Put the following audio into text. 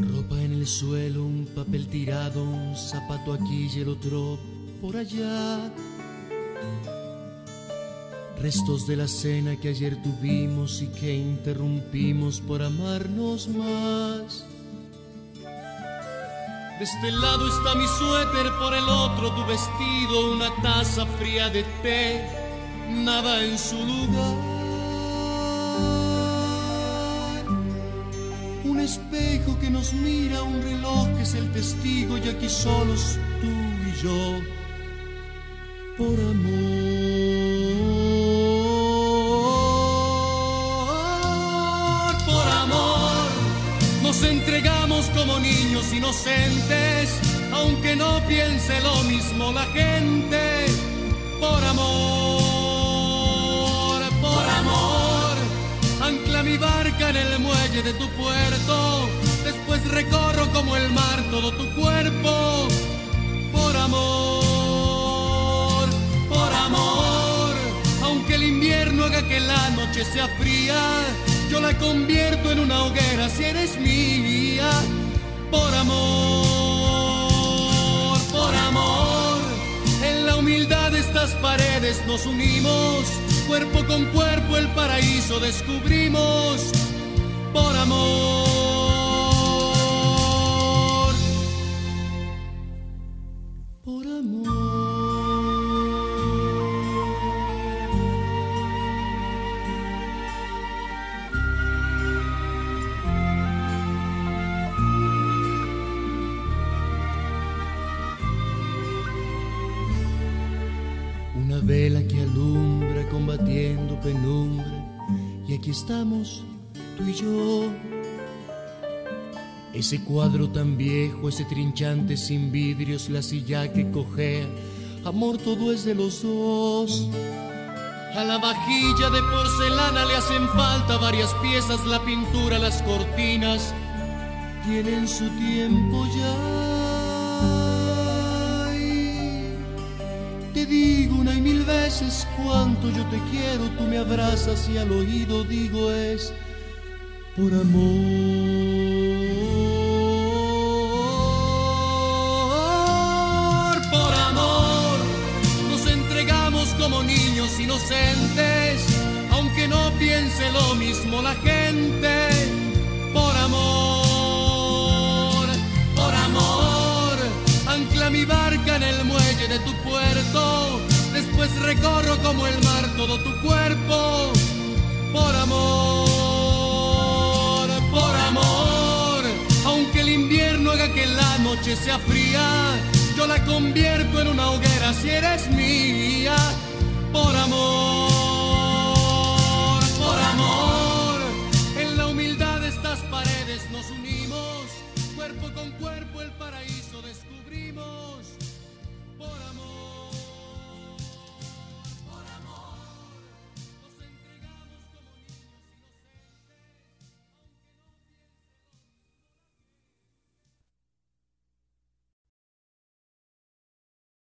Ropa en el suelo, un papel tirado, un zapato aquí y el otro por allá. Restos de la cena que ayer tuvimos y que interrumpimos por amarnos más. De este lado está mi suéter, por el otro tu vestido, una taza fría de té, nada en su lugar. Un espejo que nos mira, un reloj que es el testigo, y aquí solos tú y yo, por amor, por amor. Nos entregamos como niños inocentes, aunque no piense lo mismo la gente. Por amor, por amor. Ancla mi barca en el muelle de tu puerto, después recorro como el mar todo tu cuerpo. Por amor, por amor. Aunque el invierno haga que la noche sea fría, yo la convierto en una hoguera si eres mía. Por amor, por amor. En la humildad de estas paredes nos unimos, cuerpo con cuerpo el paraíso descubrimos. Por amor, por amor. Una vela que alumbra combatiendo penumbra, y aquí estamos tú y yo. Ese cuadro tan viejo, ese trinchante sin vidrios, la silla que cojea, amor, todo es de los dos. A la vajilla de porcelana le hacen falta varias piezas, la pintura, las cortinas tienen su tiempo ya. Te digo una y mil veces cuánto yo te quiero, tú me abrazas y al oído digo es por amor, por amor. Nos entregamos como niños inocentes, aunque no piense lo mismo la gente. Por amor, por amor. Ancla mi barca en el muelle de tu puerto, después recorro como el mar todo tu cuerpo. Por amor, por amor. Aunque el invierno haga que la noche sea fría, yo la convierto en una hoguera si eres mía. Por amor.